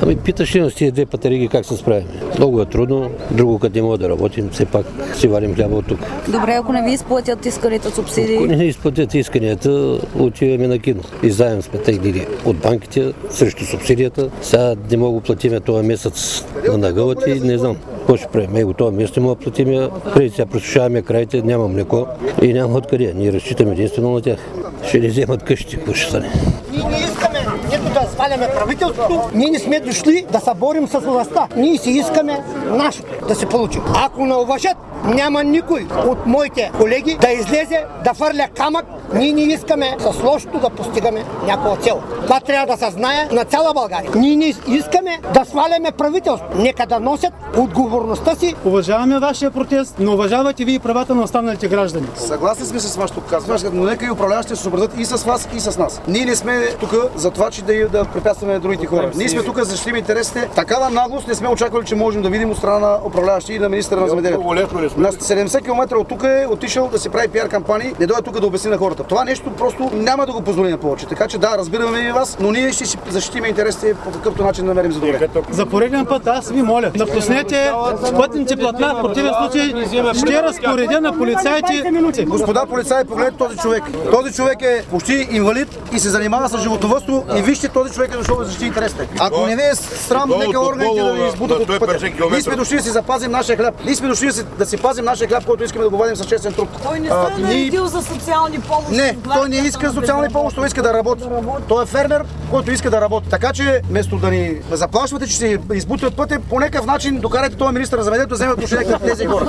Ами питаш ли с тези две патериги как се справим? Много е трудно, друго къде не мога да работим, все пак си варим хляба от тук. Добре, ако не ви изплатят исканите субсидии? Ако не изплатят исканията, отиваме на кино. И заедно сме теглили от банките срещу субсидията. Сега не мога да платиме този месец на нагълът и не знам. Какво ще правим? Его това месец не мога да платим. Преди сега пресушаваме краите, няма млеко и няма откъде. Ние разчитаме единствено на тях. Ще ни вземат къщи, какво ще стане. Ние не искаме нито да сваляме правителството, ние не сме дошли да се борим с властта. Ние си искаме нашето да се получи. Ако не уважат, няма никой от моите колеги да излезе, да фърля камък. Ние не искаме с лошото да постигаме някаква цел. Това трябва да се знае на цяла България. Ние не искаме да сваляме правителство. Нека да носят отговорността си. Уважаваме вашия протест, но уважавате ви и правата на останалите граждани. Съгласни сме с вашето казване, но нека и управляващите се съобразят и с вас, и с нас. Ние не сме тук за това, че да препятстваме другите хора. Ние сме тук за да защитим интересите. Такава наглост не сме очаквали, че можем да видим от страна на управляващи и на министъра на земеделието. На 70 км от тук е отишъл да си прави пиар кампании, не дойде тук да обясни на хората. Това нещо просто няма да го позволим повече. Така че да, разбираме и вас, но ние ще си защитим интересите по какъвто начин намерим за добре. За пореден път аз ви моля, напуснете пътните платна, в противен случай ще разпоредя на полицаите минути. Господа полицаи, погледнете този човек. Този човек е почти инвалид и се занимава с животновъдство и вижте, този човек е дошъл да защити интересите. Ако не ви е срам, нека органите да ви избутат от пътя. Ние сме дошли да си запазим нашия хляб. Ние сме дошли да си пазим нашия хляб, който искаме да го вадим с честен труд. Той не се е наредил за социални помощи. Не, той не иска социални помощи, той иска да работи. Той е фермер, който иска да работи. Така че, вместо да ни заплашвате, че ще избути от пътя, по някакъв начин докарайте този министър на земеделието да вземе отношение към тези хора.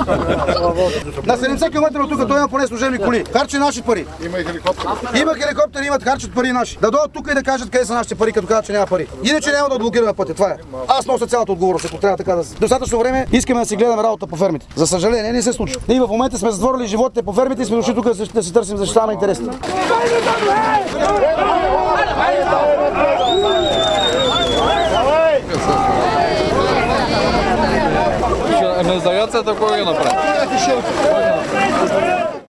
На 70 км от тук той има поне служебни коли. Харчи наши пари. Има и хеликоптери. Има хеликоптери, имат харчат пари наши. Да дойдат тук и да кажат къде са нашите пари, като казват, че няма пари. Иначе няма да отблокираме пътя. Това е. Аз нося цялата отговорност, ако трябва така да се. Достатъчно време искаме да си гледаме работа по фермите. За съжаление, не се случва. Ние в момента сме затворили животите по фермите и сме дошли тук да си търсим защита на интересите. Мезаяцията кой ги направи?